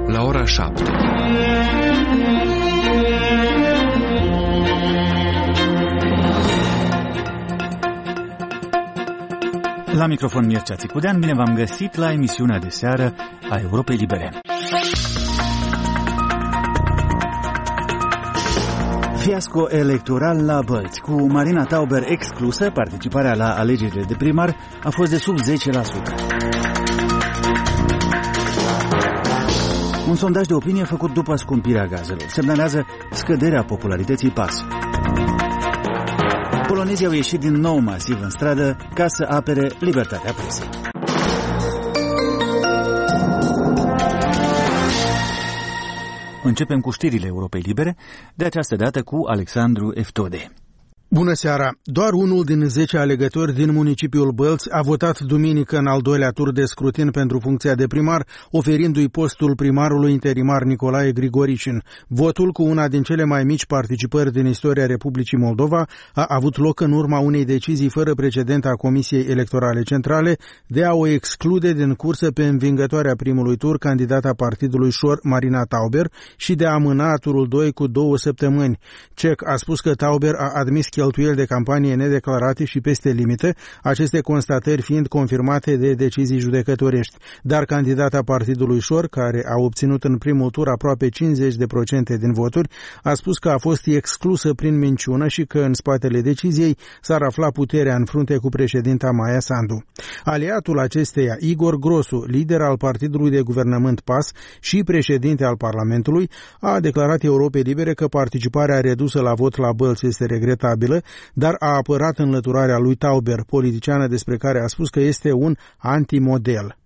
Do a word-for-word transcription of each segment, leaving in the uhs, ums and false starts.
la ora șapte. La microfon Mircea Țicudean, bine v-am găsit la emisiunea de seară a Europei Libere. Fiasco electoral la Bălți. Cu Marina Tauber exclusă, participarea la alegerile de primar a fost de sub zece la sută. Un sondaj de opinie făcut după scumpirea gazelor semnalează scăderea popularității P A S. Polonezii au ieșit din nou masiv în stradă ca să apere libertatea presei. Începem cu știrile Europei Libere, de această dată cu Alexandru Eftode. Bună seara! Doar unul din zece alegători din municipiul Bălți a votat duminică în al doilea tur de scrutin pentru funcția de primar, oferindu-i postul primarului interimar Nicolae Grigoricin. Votul, cu una din cele mai mici participări din istoria Republicii Moldova, a avut loc în urma unei decizii fără precedent a Comisiei Electorale Centrale de a o exclude din cursă pe învingătoarea primului tur, candidata partidului Șor, Marina Tauber, și de a amâna turul doi cu două săptămâni. C E C a spus că Tauber a admis cheltuieli de campanie nedeclarate și peste limite, aceste constatări fiind confirmate de decizii judecătorești. Dar candidata partidului Șor, care a obținut în primul tur aproape cincizeci de procente din voturi, a spus că a fost exclusă prin minciună și că în spatele deciziei s-ar afla puterea în frunte cu președinta Maia Sandu. Aliatul acesteia, Igor Grosu, lider al partidului de guvernământ P A S și președinte al Parlamentului, a declarat Europei Libere că participarea redusă la vot la Bălți este regretabilă, dar a apărat înlăturarea lui Tauber, politiciană despre care a spus că este un antimodel.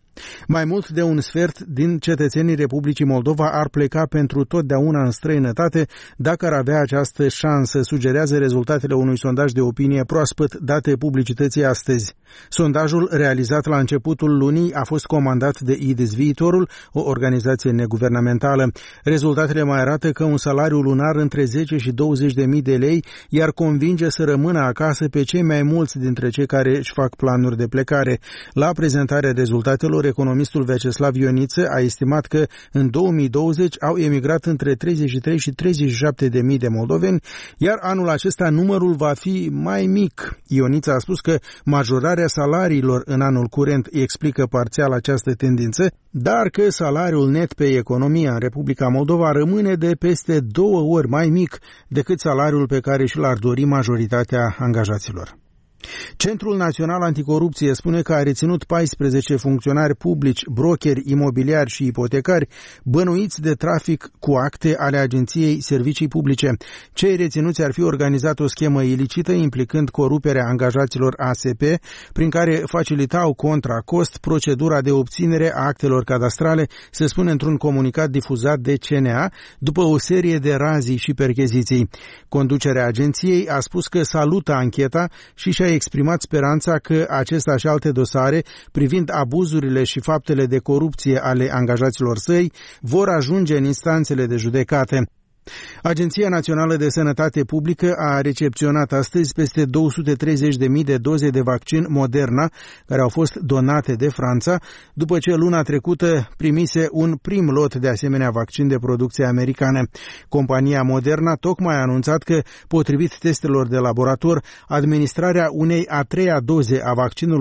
Mai mult de un sfert din cetățenii Republicii Moldova ar pleca pentru totdeauna în străinătate dacă ar avea această șansă, sugerează rezultatele unui sondaj de opinie proaspăt date publicității astăzi. Sondajul, realizat la începutul lunii, a fost comandat de I D E S Viitorul, o organizație neguvernamentală. Rezultatele mai arată că un salariu lunar între zece și douăzeci de mii de lei i-ar convinge să rămână acasă pe cei mai mulți dintre cei care își fac planuri de plecare. La prezentarea rezultatelor, economistul Vyacheslav Ioniță a estimat că în două mii douăzeci au emigrat între treizeci și trei și treizeci și șapte de mii de moldoveni, iar anul acesta numărul va fi mai mic. Ioniță a spus că majorarea salariilor în anul curent explică parțial această tendință, dar că salariul net pe economia în Republica Moldova rămâne de peste două ori mai mic decât salariul pe care și l-ar dori majoritatea angajaților. Centrul Național Anticorupție spune că a reținut paisprezece funcționari publici, brokeri, imobiliari și ipotecari bănuiți de trafic cu acte ale Agenției Servicii Publice. Cei reținuți ar fi organizat o schemă ilicită implicând coruperea angajaților A S P, prin care facilitau contra cost procedura de obținere a actelor cadastrale, se spune într-un comunicat difuzat de C N A, după o serie de razii și percheziții. Conducerea agenției a spus că salută ancheta și și-a exprimat speranța că acesta și alte dosare privind abuzurile și faptele de corupție ale angajaților săi vor ajunge în instanțele de judecată. Agenția Națională de Sănătate Publică a recepționat astăzi peste două sute treizeci de mii de doze de vaccin Moderna, care au fost donate de Franța, după ce luna trecută primise un prim lot de asemenea vaccin de producție americană. Compania Moderna tocmai a anunțat că, potrivit testelor de laborator, administrarea unei a treia doze a vaccinului